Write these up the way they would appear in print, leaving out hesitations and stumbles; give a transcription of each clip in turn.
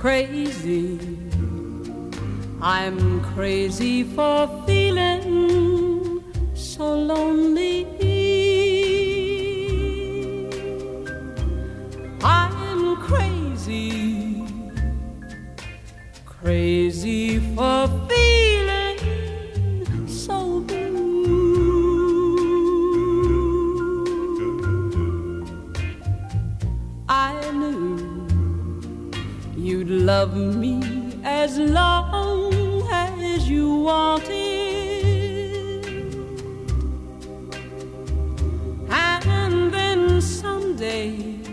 crazy. I'm crazy for feeling so lonely. I'm crazy, crazy for feeling so blue. I knew you'd love me as long as you wanted, and then someday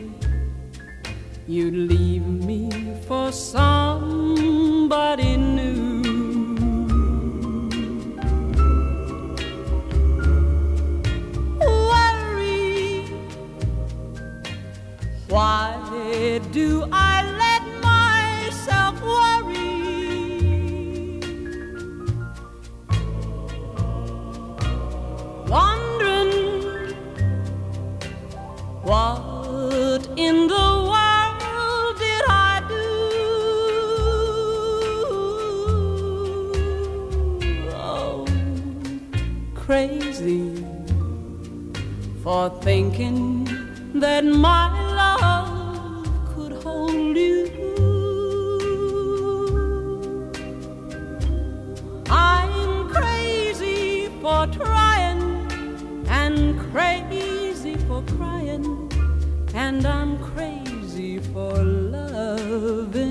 you'd leave me for somebody new. Worry, why do I let myself worry? Wondering what in the world did I do? Oh, crazy for thinking that my love could hold you. I'm crazy for trying and crazy for crying, and I'm crazy for loving.